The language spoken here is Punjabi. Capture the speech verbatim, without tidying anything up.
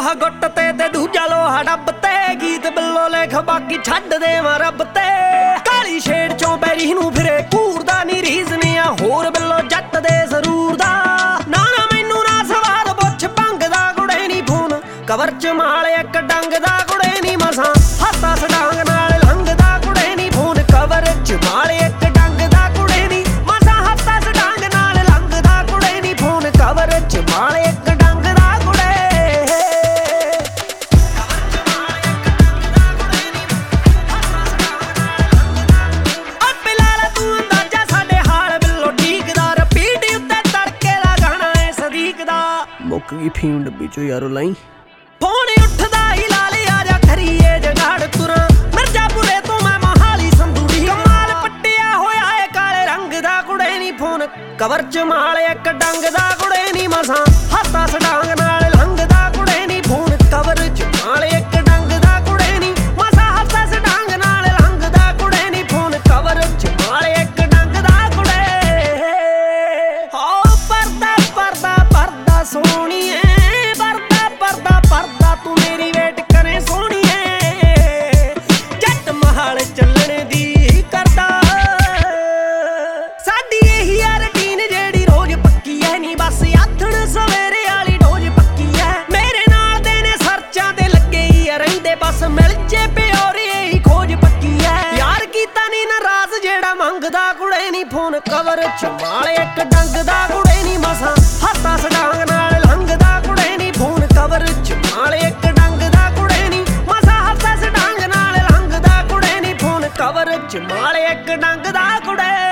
ਲੋਹਾ ਗੁੱਟ ਤੇ ਤੇ ਦੂਜਾ ਲੋਹਾ ਡੱਬ ਤੇ ਗੀਤ ਬਿੱਲੋ ਲਿਖ ਬਾਕੀ ਛੱਡ ਦੇਵਾਂ ਰੱਬ ਤੇ ਕਾਲੀ ਛੇੜ ਚੋਂ ਬੈਰੀ ਨੂੰ ਫਿਰੇ ਘੂਰਦਾ ਨੀ ਰੀਜ਼ਨ ਆ ਹੋਰ ਬਿੱਲੋ ਜੱਟ ਦੇ ਜ਼ਰੂਰ ਦਾ ਨਾ ਨਾ ਮੈਨੂੰ ਨਾ ਸਵਾਲ ਪੁੱਛ ਭੰਗ ਦਾ ਕੁੜੇ ਨੀ ਫੋਨ ਕਵਰ ਚ ਮਾਲ ਇੱਕ ਡੰਗ ਦਾ ਕੁੜੇ ਨੀ ਮਸਾਂ ਹੱਥਾਂ ਸਡਾਂਗ ਨਾਲ ਲੰਘਦਾ ਕੁੜੇ ਨੀ ਫੋਨ ਕਵਰ ਚ ਮਾਲ ਇੱਕ ਡੰਗ ਦਾ ਕੁੜੇ ਨੀ ਮਸਾਂ ਹੱਥਾਂ ਸਡਾਂਗ ਨਾਲ ਲੰਘਦਾ ਕੁੜੇ ਨੀ ਫੋਨ ਕਵਰ ਚ ਮਾਲ ਇੱਕ ਡੰਗ ਦਾ ਕੁੜੇ ਆਪੇ ਲਾ ਲਾ ਤੂੰ ਅੰਦਾਜ਼ਾ ਸਾਡੇ ਹਾਲ ਬਿੱਲੋ ਢੀਕਦਾ ਰਪੀਟ ਉੱਤੇ ਤੜਕੇ ਦਾ ਗਾਣਾ ਏ ਸਦੀਕ ਦਾ ਮੁੱਕ ਗਈ ਫੀਮ ਡੱਬੀ ਚੋਂ ਯਾਰੋ ਲਾਈ ਫੋਨ ਉੱਠਦਾ ਹੀ ਲਾ ਲਿਆ ਜਾ ਖਰੀਏ ਜਗਾੜ ਤੁਰਾਂ ਮਿਰਜ਼ਾਪੁਰੇ ਤੋਂ ਮੈਂ ਮਹਾਲੀ ਸੰਧੂੜੀ ਕਮਾਲ ਪੱਟਿਆ ਹੋਇਆ ਏ ਕਾਲੇ ਰੰਗ ਦਾ ਕੁੜੇ ਨੀ ਫੋਨ ਕਵਰ ਚ ਮਾਲ ਇੱਕ ਡੰਗ ਦਾ ਕੁੜੇ ਨੀ ਮਸਾਂ ਹੱਥਾਂ ਸਡਾਂਗ ਨਾਲ ਲੰਘਦਾ ਕੁੜੇ ਨੀ ਫੋਨ ਕਵਰ ਚ ਮਾਲ ਇੱਕ ਡੰਗ ਦਾ ਕੁੜੇ ਨੀ ਮਸਾਂ ਹੱਥਾਂ ਸਡਾਂਗ ਨਾਲ ਲੰਘਦਾ ਕੁੜੇ ਨੀ ਫੋਨ ਕਵਰ ਚ ਮਾਲ ਇੱਕ ਡੰਗ ਦਾ ਕੁੜੇ ਹੋ ਪਰਦਾ ਪਰਦਾ ਪਰਦਾ ਸੋਹਣੀਏ ਪਰਦਾ ਪਰਦਾ ਪਰਦਾ ਤੂੰ ਮੇਰੀ ਵੇਟ ਕਰੇ ਸੋਹਣੀਏ ਜੱਟ ਮਹਾਲ ਚੱਲਣ ਦੀ ਕਰਦਾ ਸਾਡੀ ਇਹੀ ਆ ਰੁਟੀਨ ਜਿਹੜੀ ਰੋਜ਼ ਪੱਕੀ ਐ ਨੀ ਬਸ ਆਥਣ ਸਵੇਰੇ ਵਾਲੀ ਡੋਜ਼ ਪੱਕੀ ਐ ਮੇਰੇ ਨਾਲ ਦੇ ਨੇ ਸਰਚਾਂ ਤੇ ਲੱਗੇ ਹੀ ਆ ਰਹਿੰਦੇ ਬਸ ਮਿਲ ਜੇ ਪਿਓਰੀ ਇਹੀ ਖੋਜ ਪੱਕੀ ਐ ਯਾਰ ਕੀਤਾ ਨੀ ਨਾਰਾਜ਼ ਜਿਹੜਾ ਮੰਗਦਾ ਕੁੜੇ ਨੀ ਫੋਨ ਕਵਰ ਚ ਮਾਲ ਇੱਕ ਡੰਗ ਦਾ ਕੁੜੇ ਨੀ ਮਸਾਂ ਹੱਥਾਂ ਸਡਾਂਗ ਨਾਲ ਲੰਘਦਾ ਕੁੜੇ ਨੀ ਫੋਨ ਕਵਰ ਚ ਮਾਲ ਇੱਕ ਡੰਗ ਦਾ ਕੁੜੇ ਨੀ ਮਸਾਂ ਹੱਥਾਂ ਸਡਾਂਗ ਨਾਲ ਲੰਘਦਾ ਕੁੜੇ ਨੀ ਫੋਨ ਕਵਰ ਚ ਮਾਲ ਇੱਕ ਡੰਗ ਦਾ ਕੁੜੇ